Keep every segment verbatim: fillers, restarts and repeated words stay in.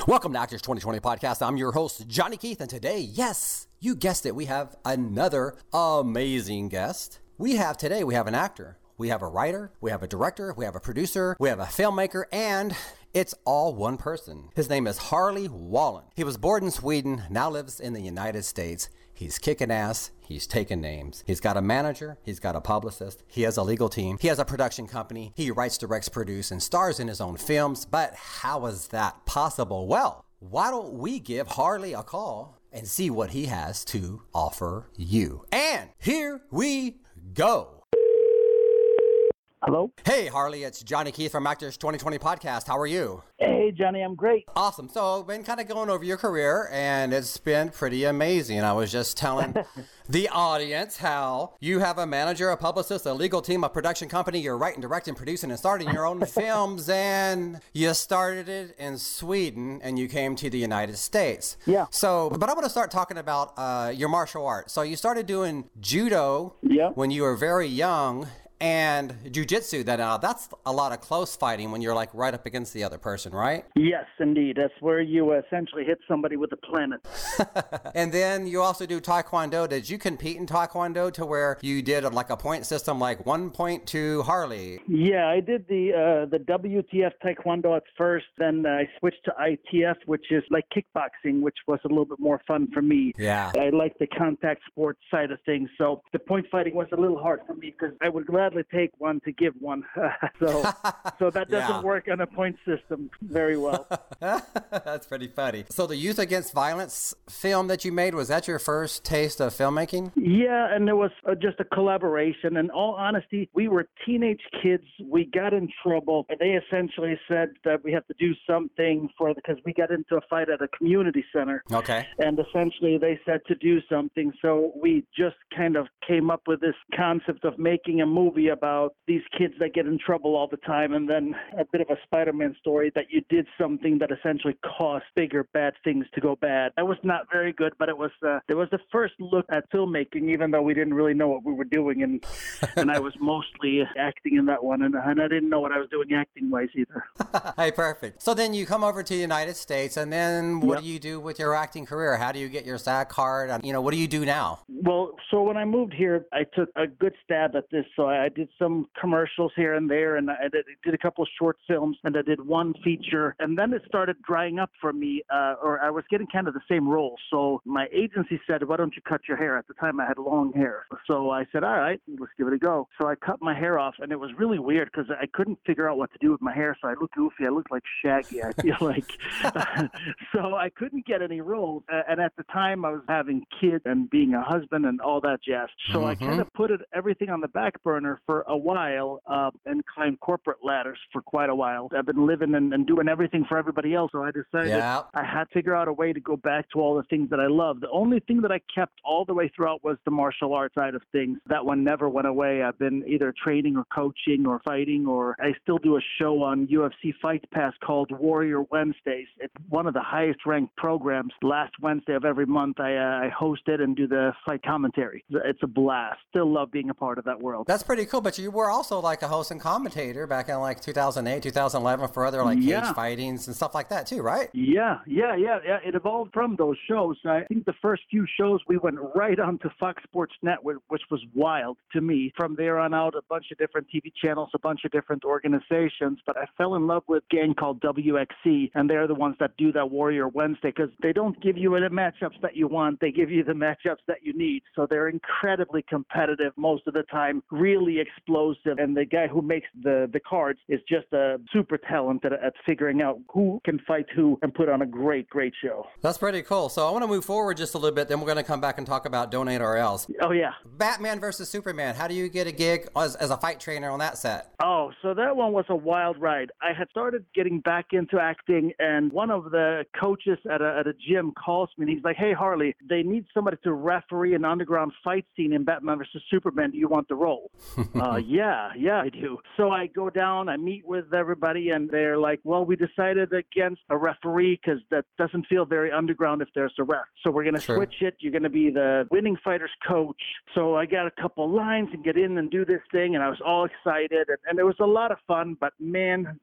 Welcome to Actors twenty twenty Podcast. I'm your host, Johnny Keith, and today, yes, you guessed it, we have another amazing guest. We have today, we have an actor, we have a writer, we have a director, we have a producer, we have a filmmaker, and it's all one person. His name is Harley Wallen. He was born in Sweden, now lives in the United States. He's kicking ass. He's taking names. He's got a manager. He's got a publicist. He has a legal team. He has a production company. He writes, directs, produces, and stars in his own films. But how is that possible? Well, why don't we give Harley a call and see what he has to offer you? And here we go. Hello? Hey, Harley, it's Johnny Keith from Actors twenty twenty Podcast. How are you? Hey, Johnny, I'm great. Awesome. So I've been kind of going over your career, and it's been pretty amazing. I was just telling the audience how you have a manager, a publicist, a legal team, a production company. You're writing, directing, producing, and starting your own films, and you started it in Sweden, and you came to the United States. Yeah. So, but I want to start talking about uh, your martial arts. So you started doing judo Yeah. when you were very young. And jiu-jitsu, that uh, that's a lot of close fighting when you're like right up against the other person, right? Yes, indeed. That's where you essentially hit somebody with a planet. And then you also do taekwondo. Did you compete in taekwondo to where you did like a point system, like one point to Harley? Yeah, I did the uh, the W T F taekwondo at first. Then I switched to I T F, which is like kickboxing, which was a little bit more fun for me. Yeah. I like the contact sports side of things. So the point fighting was a little hard for me because I would gladly take one to give one. so so that doesn't Yeah. work on a point system very well. That's pretty funny. So the Youth Against Violence film that you made, was that your first taste of filmmaking? Yeah, and it was uh, just a collaboration. In all honesty, we were teenage kids. We got in trouble. And they essentially said that we have to do something for because we got into a fight at a community center. Okay. And essentially they said to do something. So we just kind of came up with this concept of making a movie about these kids that get in trouble all the time, and then a bit of a Spider-Man story that you did something that essentially caused bigger bad things to go bad. That was not very good, but it was uh, it was the first look at filmmaking, even though we didn't really know what we were doing, and and I was mostly acting in that one, and, and I didn't know what I was doing acting-wise either. Hey, perfect. So then you come over to the United States, and then what Yep. do you do with your acting career? How do you get your SAG card? And, you know, what do you do now? Well, so when I moved here, I took a good stab at this. So I did some commercials here and there, and I did, did a couple of short films, and I did one feature. And then it started drying up for me, uh, or I was getting kind of the same role. So my agency said, why don't you cut your hair? At the time, I had long hair. So I said, all right, let's give it a go. So I cut my hair off, and it was really weird because I couldn't figure out what to do with my hair. So I looked goofy. I looked like Shaggy, I feel like. So I couldn't get any roles. Uh, and at the time, I was having kids and being a husband and all that jazz. So Mm-hmm. I kind of put it everything on the back burner for a while uh, and climbed corporate ladders for quite a while. I've been living and, and doing everything for everybody else. So I decided Yeah. I had to figure out a way to go back to all the things that I love. The only thing that I kept all the way throughout was the martial arts side of things. That one never went away. I've been either training or coaching or fighting, or I still do a show on U F C Fight Pass called Warrior Wednesdays. It's one of the highest ranked programs. Last Wednesday of every month, I, uh, I host it and do the fight commentary. It's a blast. Still love being a part of that world. That's pretty cool, but you were also like a host and commentator back in like two thousand eight, two thousand eleven for other like Yeah. cage fightings and stuff like that too, right? Yeah, yeah, yeah, yeah. It evolved from those shows. I think the first few shows we went right onto Fox Sports Network, which was wild to me. From there on out, a bunch of different T V channels, a bunch of different organizations. But I fell in love with a gang called W X C, and they're the ones that do that Warrior Wednesday because they don't give you the matchups that you want. They give you the matchups that you need. So they're incredibly competitive most of the time, really explosive. And the guy who makes the, the cards is just a super talented at figuring out who can fight who and put on a great, great show. That's pretty cool. So I want to move forward just a little bit, then we're going to come back and talk about Donate or Else. Oh, yeah. Batman versus Superman. How do you get a gig as, as a fight trainer on that set? Oh, so that one was a wild ride. I had started getting back into acting, and one of the coaches at a, at a gym calls me, and he's like, hey, Harley, they need somebody to referee an underground fight scene in Batman versus Superman. Do you want the role? uh, yeah, yeah, I do. So I go down, I meet with everybody, and they're like, well, we decided against a referee because that doesn't feel very underground if there's a ref. So we're going to switch it. You're going to be the winning fighter's coach. So I got a couple lines and get in and do this thing, and I was all excited, and, and it was a lot of fun, but man,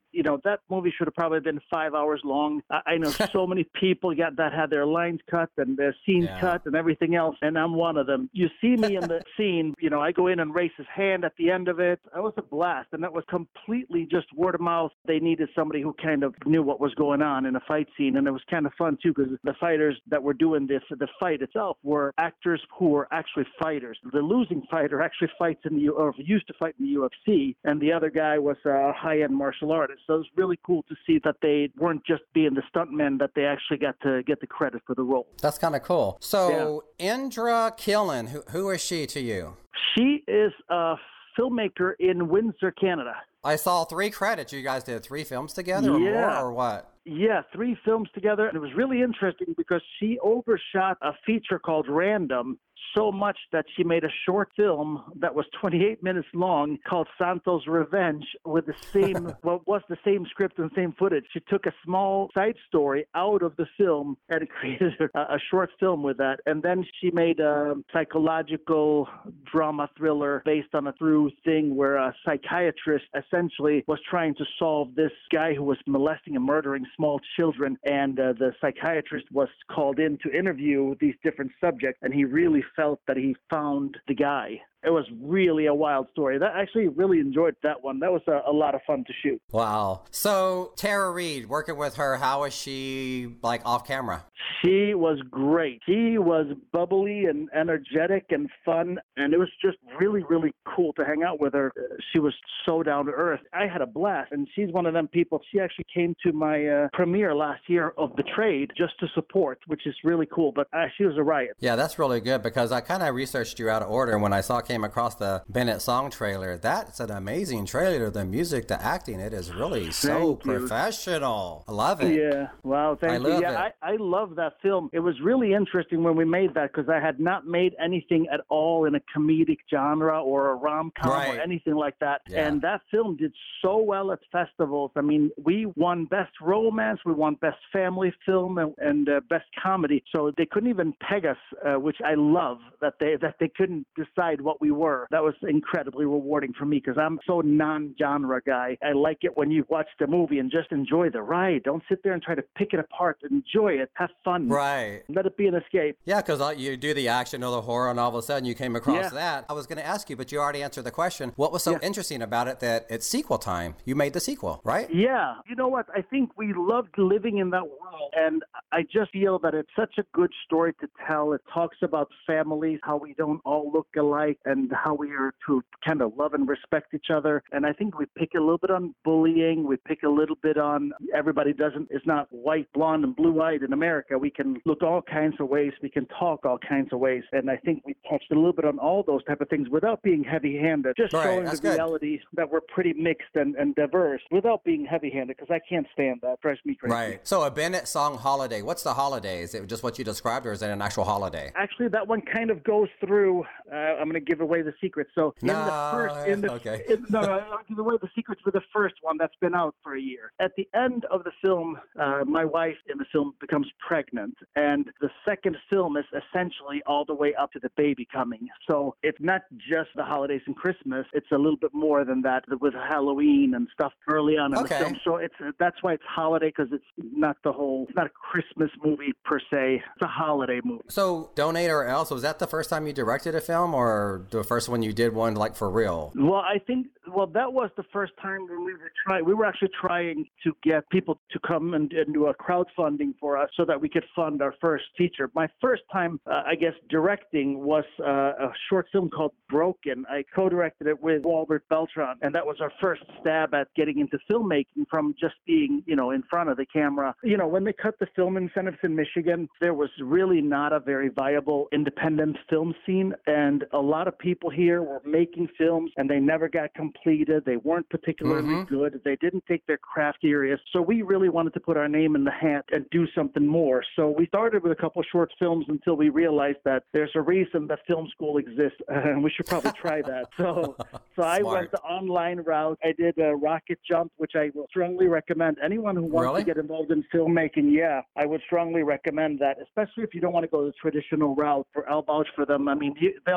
you know, that movie should have probably been five hours long. I, I know so many people got that had their lines cut and their scenes yeah. cut and everything else, and I'm one of them. You see me in the scene, you know, I go in and raise his hand at the end of it. That was a blast, and that was completely just word of mouth. They needed somebody who kind of knew what was going on in a fight scene, and it was kind of fun, too, because the fighters that were doing this, the fight itself, were actors who were actually fighters. The losing fighter actually fights in the, U- or used to fight in the U F C, and the other guy was a high-end martial artist. So it was really cool to see that they weren't just being the stuntmen, that they actually got to get the credit for the role. That's kind of cool. So yeah. Indra Killen, who, who is she to you? She is a filmmaker in Windsor, Canada. I saw three credits. You guys did three films together or yeah. more, or what? Yeah, three films together. And it was really interesting because she overshot a feature called Random so much that she made a short film that was twenty-eight minutes long called Santos Revenge with the same, what was the same script and same footage. She took a small side story out of the film and created a, a short film with that. And then she made a psychological drama thriller based on a true thing where a psychiatrist essentially was trying to solve this guy who was molesting and murdering small children. And uh, the psychiatrist was called in to interview these different subjects, and he really felt that he found the guy. It was really a wild story. That I actually really enjoyed that one. That was a, a lot of fun to shoot. Wow. So Tara Reid, working with her, how is she like off camera? She was great. She was bubbly and energetic and fun, and it was just really, really cool to hang out with her. She was so down to earth. I had a blast, and she's one of them people. She actually came to my uh, premiere last year of Betrayed just to support, which is really cool, but uh, she was a riot. Yeah, that's really good because I kind of researched you out of order when I saw came across the Bennett song trailer. That's an amazing trailer. The music, the acting, it is really so thank you. Professional. I love it. Yeah, wow, thank I you. Love yeah, it. I, I love that film. It was really interesting when we made that because I had not made anything at all in a comedic genre or a rom-com right. or anything like that. Yeah. And that film did so well at festivals. I mean, we won Best Romance, we won Best Family Film, and, and uh, Best Comedy. So they couldn't even peg us, uh, which I love that they that they couldn't decide what we were. That was incredibly rewarding for me because I'm so non-genre guy. I like it when you watch the movie and just enjoy the ride. Don't sit there and try to pick it apart. Enjoy it. Have fun. Right. Let it be an escape. Yeah, because you do the action or the horror, and all of a sudden you came across yeah. that. I was going to ask you, but you already answered the question. What was so yeah. interesting about it that it's sequel time? You made the sequel, right? Yeah. You know what? I think we loved living in that world, and I just feel that it's such a good story to tell. It talks about families, how we don't all look alike, and how we are to kind of love and respect each other. And I think we pick a little bit on bullying. We pick a little bit on everybody doesn't is not white, blonde, and blue-eyed in America. We can look all kinds of ways. We can talk all kinds of ways. And I think we touched a little bit on all those type of things without being heavy-handed, just right, showing the good. reality that we're pretty mixed and, and diverse without being heavy-handed, because I can't stand that. It drives me crazy. Right. So a Bennett song holiday. What's the holiday? Is it just what you described, or is it an actual holiday? Actually, that one kind of goes through, uh, I'm going to give away the secret. So in no, the first, in the, okay. in, no, no, I'll give away the secrets for the first one that's been out for a year. At the end of the film, uh, my wife in the film becomes pregnant, and the second film is essentially all the way up to the baby coming. So it's not just the holidays and Christmas; it's a little bit more than that with Halloween and stuff early on in okay. the film. So it's that's why it's holiday, because it's not the whole, it's not a Christmas movie per se. It's a holiday movie. So Donate or Else, was that the first time you directed a film, or the first one you did one like for real? Well, I think, well, that was the first time when we were trying, we were actually trying to get people to come and, and do a crowdfunding for us so that we could fund our first feature. My first time, uh, I guess, directing was uh, a short film called Broken. I co-directed it with Walbert Beltran, and that was our first stab at getting into filmmaking from just being, you know, in front of the camera. You know, when they cut the film incentives in Michigan, there was really not a very viable independent film scene, and a lot of people here were making films, and they never got completed. They weren't particularly mm-hmm. good. They didn't take their craft serious. So we really wanted to put our name in the hat and do something more. So we started with a couple of short films until we realized that there's a reason that film school exists, and we should probably try that. So so I went the online route. I did a Rocket Jump, which I will strongly recommend. Anyone who wants really? to get involved in filmmaking, yeah, I would strongly recommend that, especially if you don't want to go the traditional route. For I'll vouch for them. I mean, they'll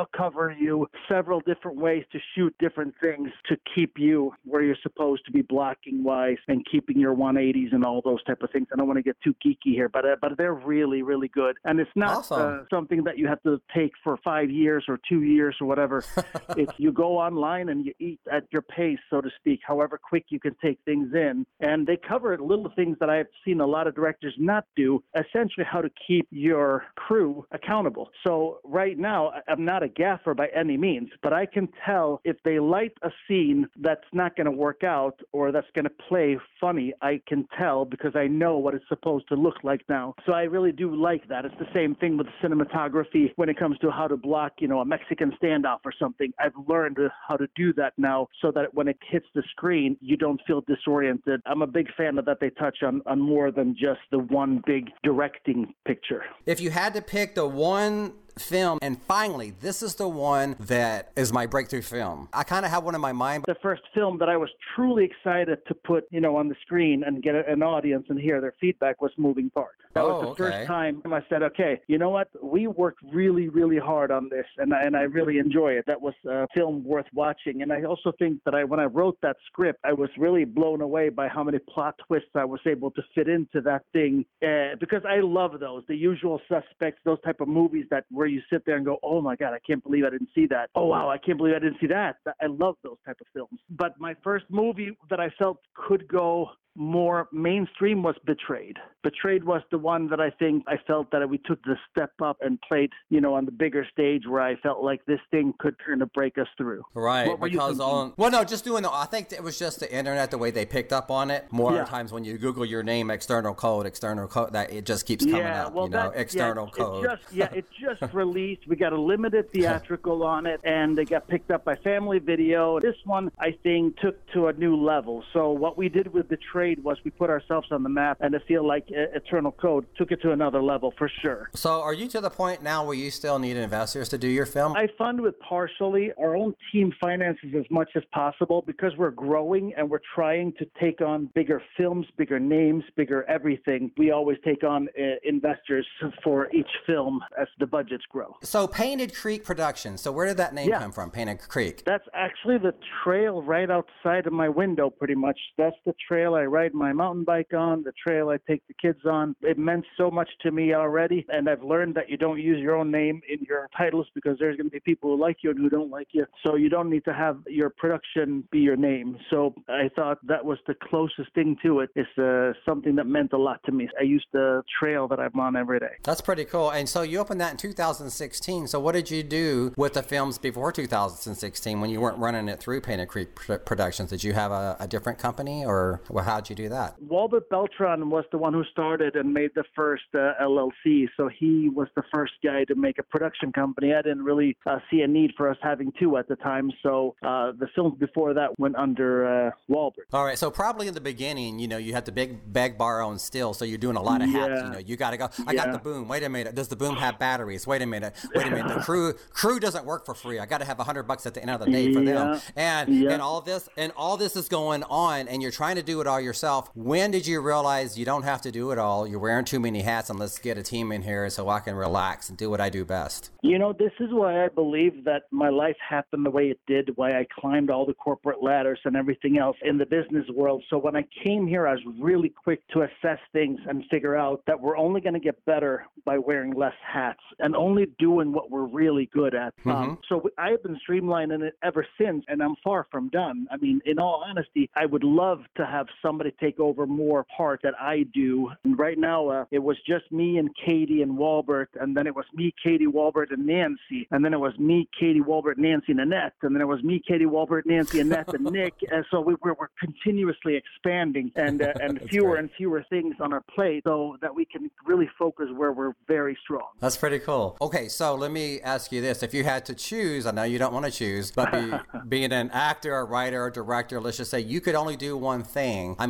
they'll cover you several different ways to shoot different things to keep you where you're supposed to be blocking wise and keeping your one eighties and all those type of things. I don't want to get too geeky here, but uh, but they're really, really good. And it's not awesome. uh, something that you have to take for five years or two years or whatever. If you go online and you eat at your pace, so to speak, however quick you can take things in. And they cover little things that I've seen a lot of directors not do, essentially how to keep your crew accountable. So right now, I'm not a gaffer by any means, but I can tell if they light a scene that's not going to work out or that's going to play funny, I can tell because I know what it's supposed to look like now. So I really do like that. It's the same thing with cinematography when it comes to how to block, you know, a Mexican standoff or something. I've learned how to do that now so that when it hits the screen, you don't feel disoriented. I'm a big fan of that they touch on, on more than just the one big directing picture. If you had to pick the one film, and finally, this is the one that is my breakthrough film. I kind of have one in my mind. The first film that I was truly excited to put, you know, on the screen and get an audience and hear their feedback was Moving Parts. That oh, was the okay. first time I said, okay, you know what? We worked really, really hard on this, and, and I really enjoy it. That was a film worth watching. And I also think that I, when I wrote that script, I was really blown away by how many plot twists I was able to fit into that thing, uh, because I love those, the usual suspects, those type of movies that where you sit there and go, oh my God, I can't believe I didn't see that. Oh wow, I can't believe I didn't see that. I love those type of films. But my first movie that I felt could go more mainstream was Betrayed. Betrayed was the one that I think I felt that we took the step up and played, you know, on the bigger stage where I felt like this thing could kind of break us through. Right, because on, well, no, just doing the, I think it was just the internet, the way they picked up on it. More yeah. times when you Google your name, external code, external code, that it just keeps coming yeah, up, well, you know, that, external yeah, code. It just, yeah, it just released. We got a limited theatrical on it, and they got picked up by Family Video. This one, I think, took to a new level. So what we did with Betrayed was we put our ourselves on the map, and I feel like uh, Eternal Code took it to another level for sure. So are you to the point now where you still need investors to do your film? I fund with partially. Our own team finances as much as possible because we're growing and we're trying to take on bigger films, bigger names, bigger everything. We always take on uh, investors for each film as the budgets grow. So Painted Creek Productions. So where did that name yeah. come from, Painted Creek? That's actually the trail right outside of my window pretty much. That's the trail I ride my mountain bike on, the trail I take the kids on. It meant so much to me already, and I've learned that you don't use your own name in your titles because there's going to be people who like you and who don't like you, so you don't need to have your production be your name. So I thought that was the closest thing to it. It's uh, something that meant a lot to me. I used the trail that I'm on every day. That's pretty cool. And so you opened that in two thousand sixteen. So what did you do with the films before two thousand sixteen when you weren't running it through Painted Creek Productions? Did you have a, a different company, or well, how'd you do that? Walbert Beltran was the one who started and made the first uh, L L C, so he was the first guy to make a production company. I didn't really uh, see a need for us having two at the time, so uh, the films before that went under uh, Walbert. All right, so probably in the beginning, you know, you had to beg, beg, borrow, and steal, so you're doing a lot of hats. Yeah. You know, you got to go, I yeah. got the boom. Wait a minute, does the boom have batteries? Wait a minute, wait a minute. The crew crew doesn't work for free. I got to have a hundred bucks at the end of the day for yeah. them. And yeah. and all of this and all this is going on, and you're trying to do it all yourself. When did you realize you don't have to do it all? You're wearing too many hats, and let's get a team in here so I can relax and do what I do best. You know, this is why I believe that my life happened the way it did, why I climbed all the corporate ladders and everything else in the business world. So when I came here, I was really quick to assess things and figure out that we're only going to get better by wearing less hats and only doing what we're really good at. Mm-hmm. Um, so I have been streamlining it ever since, and I'm far from done. I mean, in all honesty, I would love to have somebody take over more part that I do. And right now, uh, it was just me and Katie and Walbert, and then it was me, Katie, Walbert, and Nancy, and then it was me, Katie, Walbert, Nancy, and Annette, and then it was me, Katie, Walbert, Nancy, Annette, and Nick. And so we were, we're continuously expanding and uh, and fewer great. and fewer things on our plate so that we can really focus where we're very strong. That's pretty cool. Okay, so let me ask you this. If you had to choose, I know you don't want to choose, but be, being an actor, a writer, a director, let's just say you could only do one thing. I mean,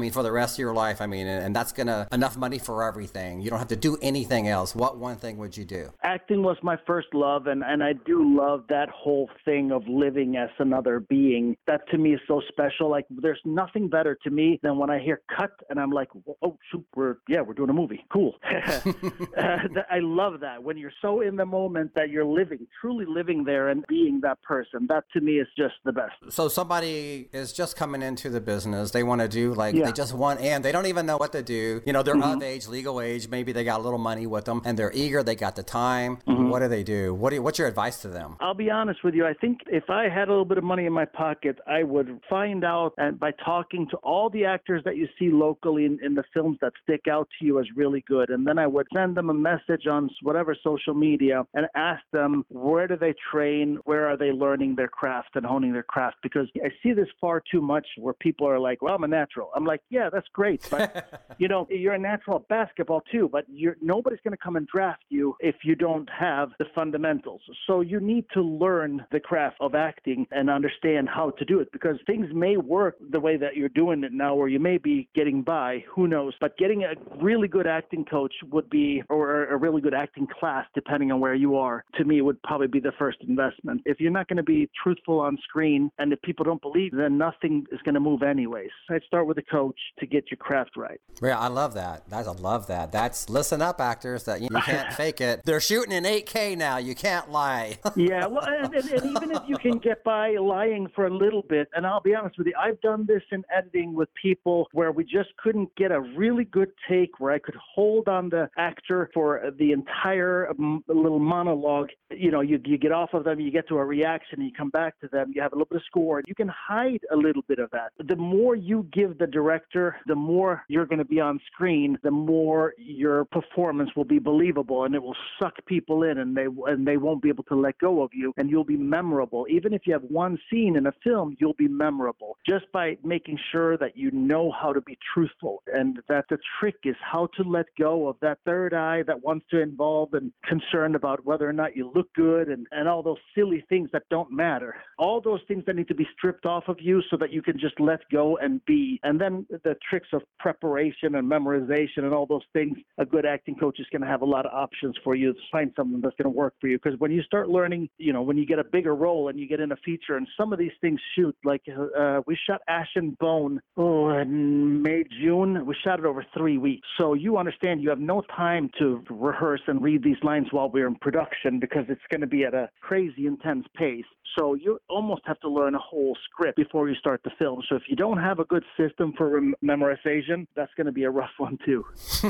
mean, for the rest of your life, I mean, and, and that's going to enough money for everything. You don't have to do anything else. What one thing would you do? Acting was my first love, and, and I do love that whole thing of living as another being. That to me is so special. Like, there's nothing better to me than when I hear cut and I'm like, oh, shoot, we're, yeah, we're doing a movie. Cool. uh, I love that. When you're so in the moment that you're living, truly living there and being that person, that to me is just the best. So somebody is just coming into the business. They want to do like, Yeah. they just want, and they don't even know what to do. You know, they're Mm-hmm. of age, legal age. Maybe they got a little money with them and they're eager. They got the time. Mm-hmm. What do they do? What do you, what's your advice to them? I'll be honest with you. I think if I had a little bit of money in my pocket, I would find out, and by talking to all the actors that you see locally in, in the films that stick out to you as really good, and then I would send them a message on whatever social media and ask them, where do they train? Where are they learning their craft and honing their craft? Because I see this far too much where people are like, well, I'm a natural. I'm like, yeah, that's great. But, you know, you're a natural at basketball too, but you're nobody's going to come and draft you if you don't have the fundamentals. So you need to learn the craft of acting and understand how to do it, because things may work the way that you're doing it now, or you may be getting by, who knows. But getting a really good acting coach would be, or a really good acting class, depending on where you are, to me would probably be the first investment. If you're not going to be truthful on screen and if people don't believe, then nothing is going to move anyways. I'd start with a coach to get your craft right. Yeah, I love that. That's, I love that. That's, listen up, actors, that you, you can't fake it. They're shooting in eight K now. You can't lie. Yeah, well, and, and, and even if you can get by lying for a little bit, and I'll be honest with you, I've done this in editing with people where we just couldn't get a really good take where I could hold on the actor for the entire um, little monologue. You know, you, you get off of them, you get to a reaction, and you come back to them, you have a little bit of score, and you can hide a little bit of that. The more you give the director, the more you're going to be on screen, the more your performance will be believable, and it will suck people in, and they and they won't be able to let go of you, and you'll be memorable. Even if you have one scene in a film, you'll be memorable just by making sure that you know how to be truthful, and that the trick is how to let go of that third eye that wants to involve and concerned about whether or not you look good and, and all those silly things that don't matter. All those things that need to be stripped off of you so that you can just let go and be. And then the tricks of preparation and memorization and all those things, a good acting coach is going to have a lot of options for you to find something that's going to work for you. Because when you start learning, you know, when you get a bigger role and you get in a feature, and some of these things shoot, like uh, we shot Ash and Bone oh, in May, June. We shot it over three weeks. So you understand you have no time to rehearse and read these lines while we're in production, because it's going to be at a crazy intense pace. So you almost have to learn a whole script before you start the film. So if you don't have a good system for rem- memorization, that's going to be a rough one too.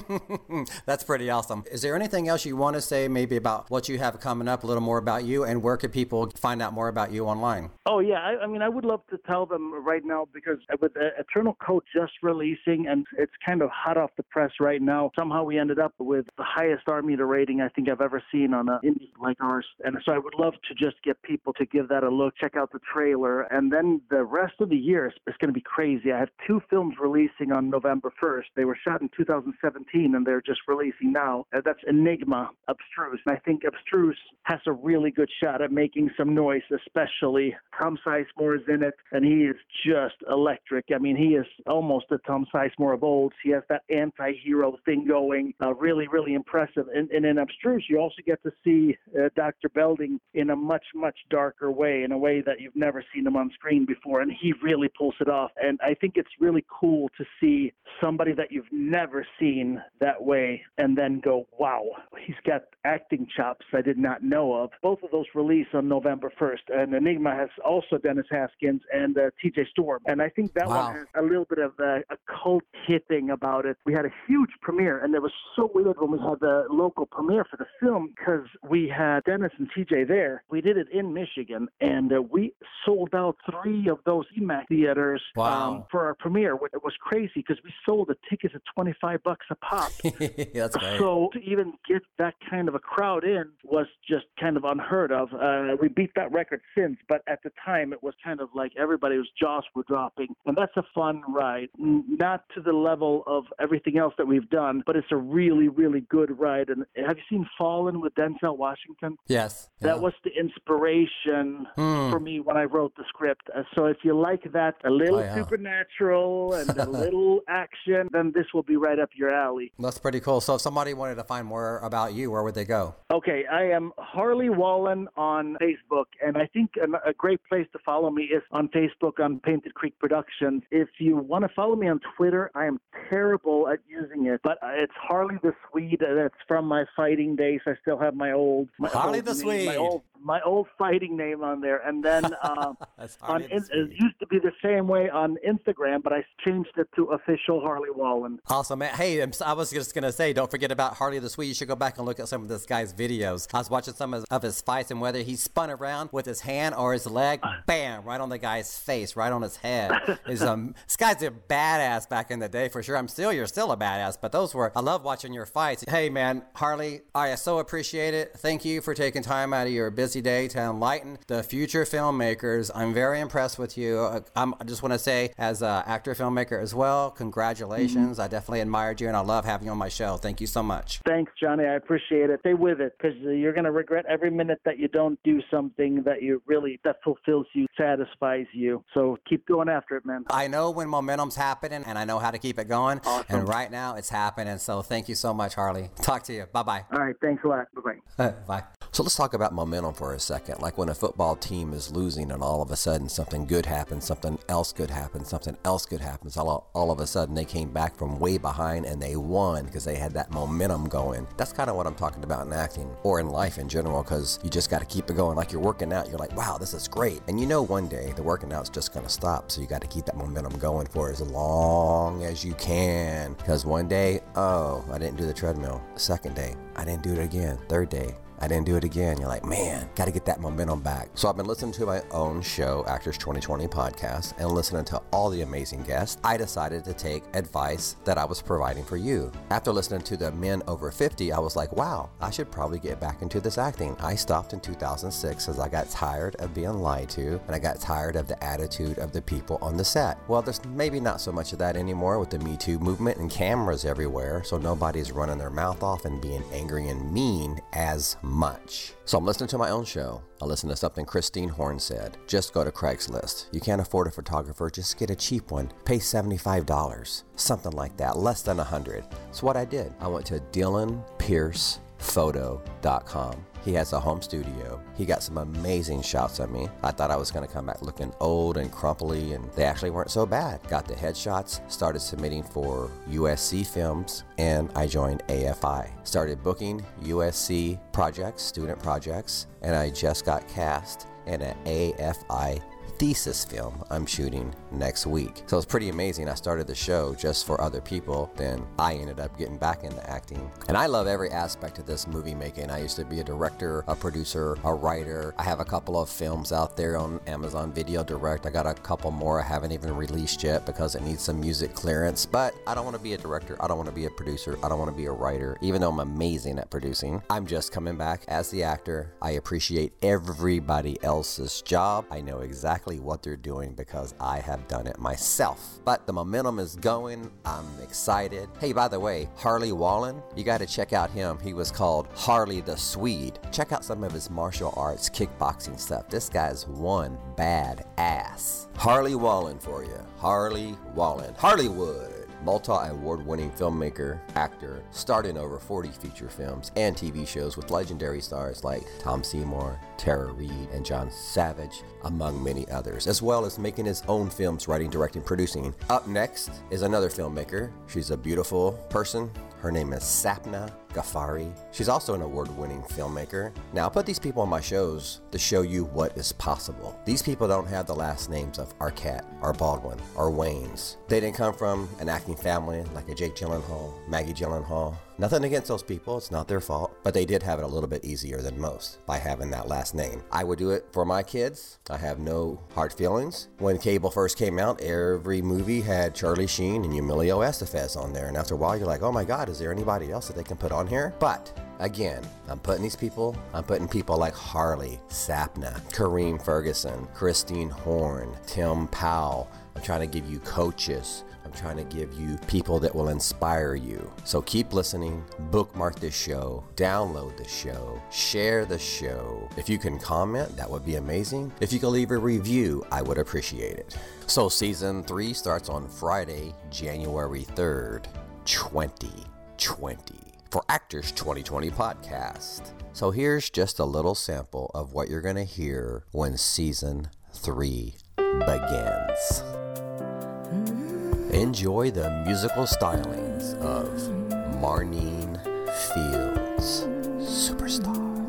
That's pretty awesome. Is there anything else you want to say maybe about what you have coming up, a little more about you, and where could people find out more about you online? Oh, yeah. I, I mean, I would love to tell them right now, because with uh, Eternal Code just releasing, and it's kind of hot off the press right now, somehow we ended up with the highest R meter rating I think I've ever seen on an indie like ours. And so I would love to just get people to give that a look, check out the trailer, and then the rest of the year is, is going to be crazy. I have two films releasing on November first. They were shot in two thousand seventeen, and they're just releasing now. Uh, that's Enigma, Abstruse. And I think Abstruse has a really good shot at making some noise, especially Tom Sizemore is in it, and he is just electric. I mean, he is almost the Tom Sizemore of old. He has that anti-hero thing going. Uh, really, really impressive. And, and in Abstruse, you also get to see uh, Doctor Belding in a much, much darker way, in a way that you've never seen him on screen before, and he really pulls it off. And I think it's really cool to see somebody that you've never seen that way and then go, wow, he's got acting chops I did not know of. Both of those release on November first, and Enigma has also Dennis Haskins and uh, T J Storm. And I think that Wow. one has a little bit of a, a cult hitting about it. We had a huge premiere, and it was so weird when we had the local premiere for the film, because we had Dennis and T J there. We did it in Michigan, and uh, we sold out three of those E MAX theaters Wow. um, for our premiere. It was crazy because we sold the tickets at twenty-five bucks a pop. That's great. So to even get that kind of a crowd in was just kind of unheard of. Uh, we beat that record since, but at the time it was kind of like everybody's jaws were dropping. And that's a fun ride. Not to the level of everything else that we've done, but it's a really, really good ride. And have you seen Fallen with Denzel Washington? Yes. That Yeah. was the inspiration Hmm. for me when I wrote the script. Uh, so if you like that, a little Oh, yeah. supernatural style and a little action, then this will be right up your alley. That's pretty cool. So if somebody wanted to find more about you, where would they go? Okay, I am Harley Wallen on Facebook, and I think a, a great place to follow me is on Facebook on Painted Creek Productions. If you want to follow me on Twitter, I am terrible at using it, but it's Harley the Swede. That's from my fighting days. I still have my old my Harley old the name, Swede. My old, my old fighting name on there, and then uh, on the it used to be the same way on Instagram, but I changed it to official Harley Wallen. Awesome, man. Hey, I'm, I was just going to say, don't forget about Harley the Swede. You should go back and look at some of this guy's videos. I was watching some of, of his fights, and whether he spun around with his hand or his leg, bam, right on the guy's face, right on his head. Is um, This guy's a badass back in the day, for sure. I'm still, you're still a badass, but those were, I love watching your fights. Hey, man, Harley, I so appreciate it. Thank you for taking time out of your busy day to enlighten the future filmmakers. I'm very impressed with you. I'm, I just want to say, as an actor filmmaker as well, congratulations. Mm-hmm. I definitely admired you, and I love having you on my show. Thank you so much. Thanks, Johnny. I appreciate it. Stay with it, because you're going to regret every minute that you don't do something that you really, that fulfills you, satisfies you. So keep going after it, man. I know when momentum's happening, and I know how to keep it going. Awesome. And right now it's happening. So thank you so much, Harley. Talk to you. Bye-bye. All right. Thanks a lot. Bye-bye. Bye. So let's talk about momentum for a second. Like when a football team is losing and all of a sudden something good happens, something else good happens, something else good happens. All, all of a sudden they came back from way behind and they won because they had that momentum going. That's kind of what I'm talking about in acting or in life in general, because you just got to keep it going. Like you're working out, you're like, wow, this is great. And you know one day the working out's just going to stop. So you got to keep that momentum going for as long as you can. Because one day, oh, I didn't do the treadmill. Second day, I didn't do it again. Third day, I didn't do it again. You're like, man, got to get that momentum back. So I've been listening to my own show, Actors twenty twenty podcast, and listening to all the amazing guests. I decided to take advice that I was providing for you. After listening to the men over fifty, I was like, wow, I should probably get back into this acting. I stopped in two thousand six as I got tired of being lied to, and I got tired of the attitude of the people on the set. Well, there's maybe not so much of that anymore with the Me Too movement and cameras everywhere, so nobody's running their mouth off and being angry and mean as much. So I'm listening to my own show. I listened to something Christine Horn said. Just go to Craigslist. You can't afford a photographer, just get a cheap one. Pay seventy-five dollars. Something like that, less than one hundred dollars. So what I did, I went to Dylan Pierce Photo dot com. He has a home studio. He got some amazing shots of me. I thought I was going to come back looking old and crumply, and they actually weren't so bad. Got the headshots, started submitting for U S C films, and I joined A F I. Started booking U S C projects, student projects, and I just got cast in an A F I thesis film I'm shooting next week. So it's pretty amazing. I started the show just for other people, then I ended up getting back into acting. And I love every aspect of this movie making. I used to be a director, a producer, a writer. I have a couple of films out there on Amazon Video Direct. I got a couple more I haven't even released yet because it needs some music clearance. But I don't want to be a director. I don't want to be a producer. I don't want to be a writer, even though I'm amazing at producing. I'm just coming back as the actor. I appreciate everybody else's job. I know exactly what they're doing because I have done it myself. But the momentum is going. I'm excited. Hey, by the way, Harley Wallen, you got to check out him. He was called Harley the Swede. Check out some of his martial arts, kickboxing stuff. This guy's one bad ass. Harley Wallen for you. Harley Wallen. Hollywood. Multi-award-winning filmmaker, actor, starred in over forty feature films and T V shows with legendary stars like Tom Seymour, Tara Reid, and John Savage, among many others, as well as making his own films, writing, directing, producing. Up next is another filmmaker. She's a beautiful person. Her name is Sapna Ghaffari. She's also an award-winning filmmaker. Now, I put these people on my shows to show you what is possible. These people don't have the last names of Arquette or Baldwin or Waynes. They didn't come from an acting family like a Jake Gyllenhaal, Maggie Gyllenhaal. Nothing against those people, it's not their fault, but they did have it a little bit easier than most by having that last name. I would do it for my kids. I have no hard feelings. When cable first came out, every movie had Charlie Sheen and Emilio Estevez on there, and after a while you're like, oh my God, is there anybody else that they can put on here? But again, I'm putting these people, I'm putting people like Harley, Sapna, Kareem Ferguson, Christine Horn, Tim Powell, I'm trying to give you coaches. I'm trying to give you people that will inspire you. So keep listening, bookmark this show, download the show, share the show. If you can comment, that would be amazing. If you can leave a review, I would appreciate it. So season three starts on Friday, January third, twenty twenty for Actors twenty twenty Podcast. So here's just a little sample of what you're going to hear when season three begins. Enjoy the musical stylings of Marnine Fields, Superstar.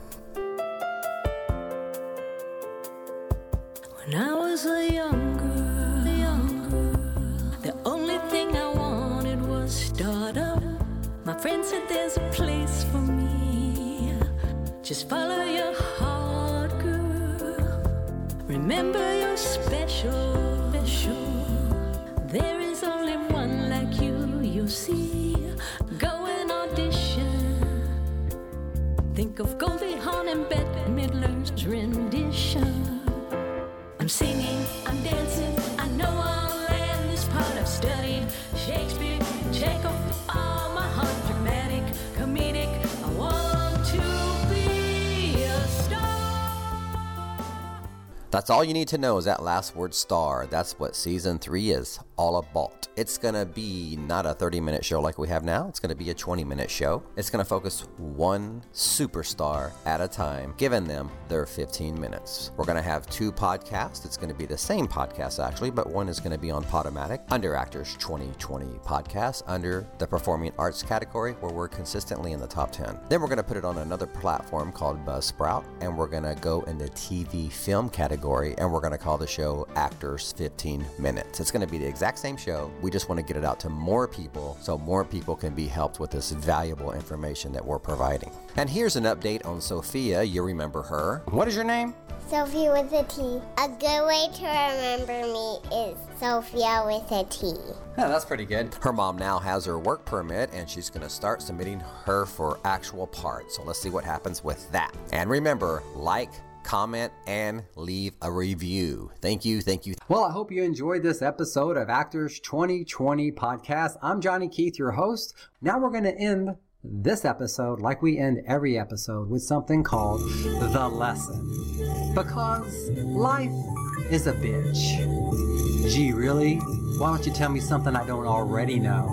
When I was a young girl, a young girl, the only thing I wanted was stardom. My friend said there's a place for me. Just follow your heart, girl. Remember you're special, special. There is only one like you, you see. Go and audition. Think of Goldie Hawn and Bette Midler's rendition. I'm singing, I'm dancing, I know I'll land this part I've studied. Shakespeare, Chekhov, all my heart, dramatic, comedic. I want to be a star. That's all you need to know is that last word, star. That's what season three is all about. It's going to be not a thirty minute show like we have now. It's going to be a twenty minute show. It's going to focus one superstar at a time, giving them their fifteen minutes. We're going to have two podcasts. It's going to be the same podcast actually, but one is going to be on Podomatic under Actors twenty twenty Podcast under the Performing Arts category where we're consistently in the top ten. Then we're going to put it on another platform called Buzzsprout, and we're going to go in the T V film category, and we're going to call the show Actors fifteen minutes. It's going to be the exact same show. We just want to get it out to more people so more people can be helped with this valuable information that we're providing. And here's an update on Sophia. You remember her. What is your name? Sophia with a T. A good way to remember me is Sophia with a T. Yeah, that's pretty good. Her mom now has her work permit and she's going to start submitting her for actual parts. So let's see what happens with that. And remember, like, comment, and leave a review. Thank you, thank you. Well, I hope you enjoyed this episode of Actors twenty twenty Podcast. I'm Johnny Keith, your host. Now we're going to end this episode like we end every episode with something called The Lesson. Because life is a bitch. Gee, really? Why don't you tell me something I don't already know?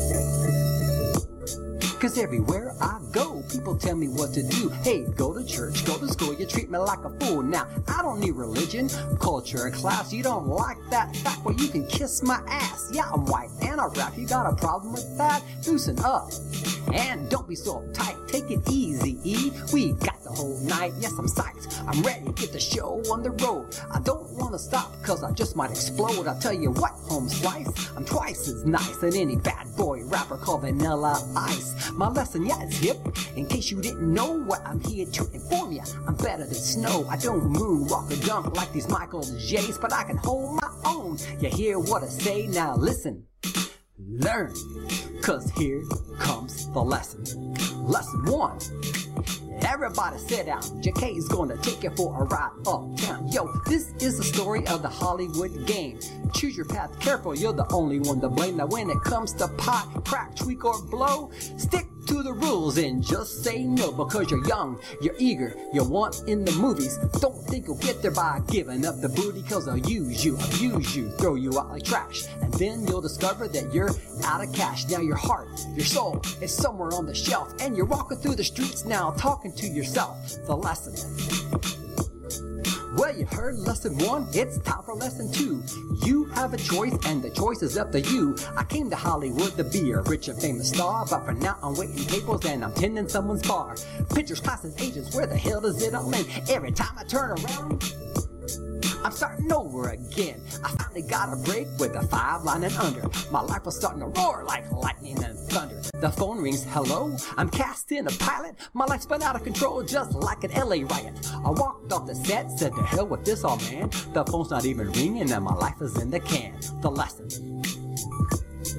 Cause everywhere I go, people tell me what to do. Hey, go to church, go to school, you treat me like a fool. Now, I don't need religion, culture, class. You don't like that fact? Well, you can kiss my ass. Yeah, I'm white and I rap. You got a problem with that? Loosen up. And don't be so uptight. Take it easy, E. We got the whole night. Yes, I'm psyched. I'm ready to get the show on the road. I don't want to stop cause I just might explode. I'll tell you what, home slice, I'm twice as nice as any bad boy rapper called Vanilla Ice. My lesson, yeah, it's hip. In case you didn't know what I'm here to inform you, I'm better than snow. I don't moon, walk or dunk like these Michael J's, but I can hold my own. You hear what I say? Now listen, learn, cause here comes the lesson. Lesson one. Everybody sit down. J K is gonna take you for a ride uptown. Yo, this is the story of the Hollywood game. Choose your path careful, you're the only one to blame. Now when it comes to pot, crack, tweak, or blow, stick to the rules and just say no. Because you're young, you're eager, you want in the movies. Don't think you'll get there by giving up the booty. Cause they'll use you, abuse you, throw you out like trash. And then you'll discover that you're out of cash. Now your heart, your soul is somewhere on the shelf. And you're walking through the streets now talking to yourself. The lesson. Well, you heard lesson one, it's time for lesson two. You have a choice and the choice is up to you. I came to Hollywood to be a rich and famous star, but for now I'm waiting tables and I'm tending someone's bar. Pictures, classes, agents, where the hell does it all end? Every time I turn around, I'm starting over again. I finally got a break with a five line and under. My life was starting to roar like lightning and thunder. The phone rings, hello? I'm cast in a pilot. My life's been out of control just like an L A riot. I walked off the set, said to hell with this old man. The phone's not even ringing and my life is in the can. The lesson.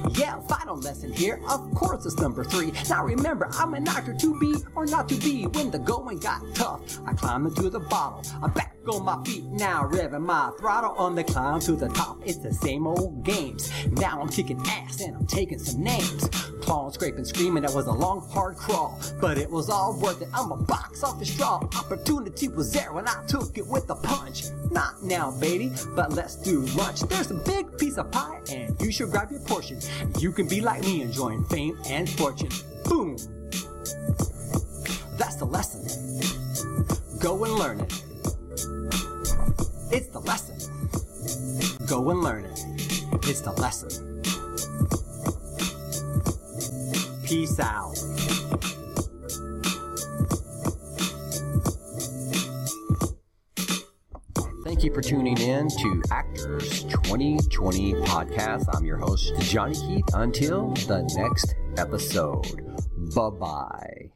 Yeah, final lesson here, of course it's number three. Now remember, I'm an actor to be or not to be. When the going got tough, I climbed into the bottle. I'm back on my feet now, revving my throttle on the climb to the top. It's the same old games. Now I'm kicking ass and I'm taking some names. Clawing, scraping, screaming, that was a long, hard crawl. But it was all worth it, I'm a box off the straw. Opportunity was there when I took it with a punch. Not now, baby, but let's do lunch. There's a big piece of pie and you should grab your portion. You can be like me, enjoying fame and fortune. Boom! That's the lesson. Go and learn it. It's the lesson. Go and learn it. It's the lesson. Peace out. Thank you for tuning in to Actors twenty twenty Podcast. I'm your host, Johnny Keith. Until the next episode. Bye-bye.